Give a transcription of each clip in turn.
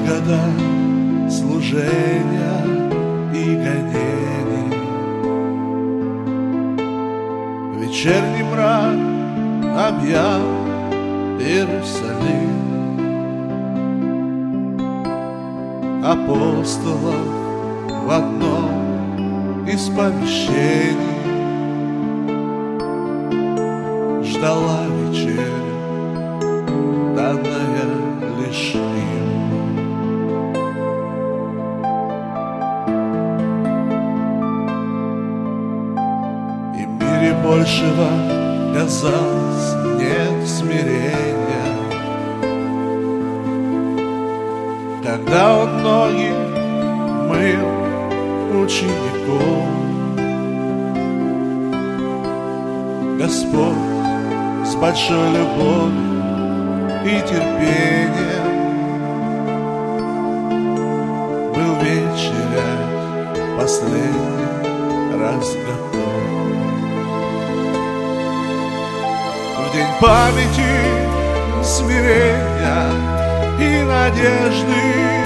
года служения и гонений, вечерний мрак объял Иерусалим. Апостолов в одном из помещений ждала вечеря, данная лишь им. И в мире большего, казалось, нет смирения, когда он ноги мыл учеников. Господь с большой любовью и терпением был вечерять последний раз готов. В день памяти, смирения и надежды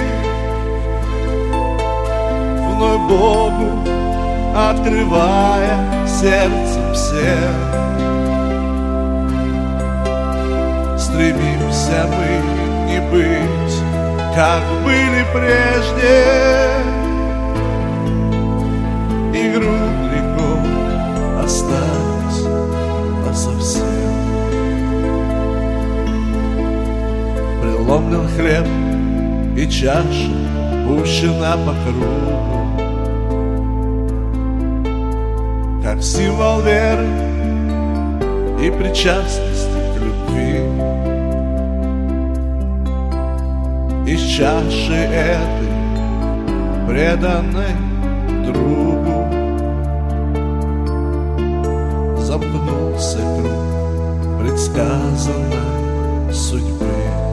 вновь Богу открывая сердцем всем, стремимся мы не быть, как были прежде, игру грехов оставить насовсем. Преломлен хлеб и чаша пущена по кругу, как символ веры и причастности к любви. Из чаши этой, преданной другу, замкнулся круг предсказанной судьбы.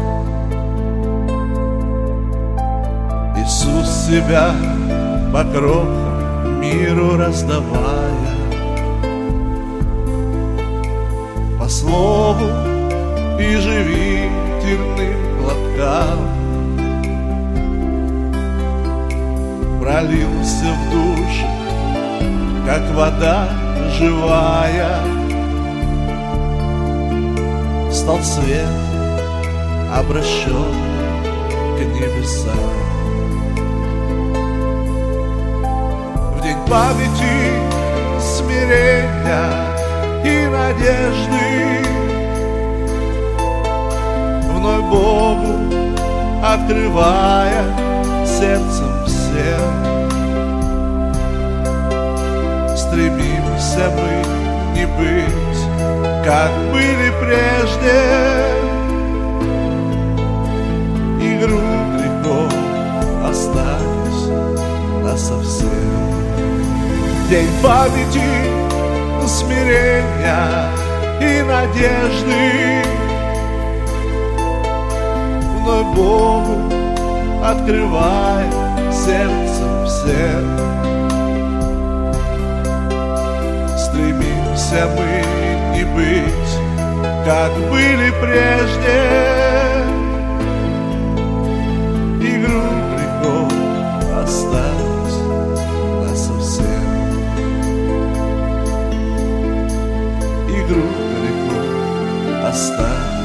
Иисус себя по крохам миру раздавая, по слову и живительным глоткам пролился в душу, как вода живая, стал свет, обращен к небесам. В день памяти, смирения и надежды вновь Богу открывая сердцем всем, стремимся мы не быть, как были прежде, игру грехов оставить насовсем. День памяти, смирения и надежды вновь Богу открывай сердцем всем, стремимся мы не быть, как были прежде, игру грехов оставить насовсем. Игру грехов оставить